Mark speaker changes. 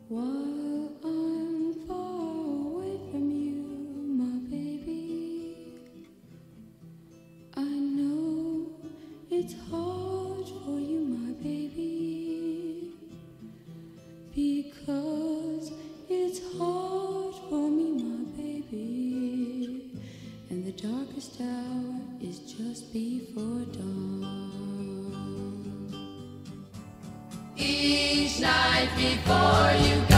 Speaker 1: While I'm far away from you, my baby, I know it's hard for you, my baby, because it's hard for me, my baby, and the darkest hour is just before dawn. Each night before you go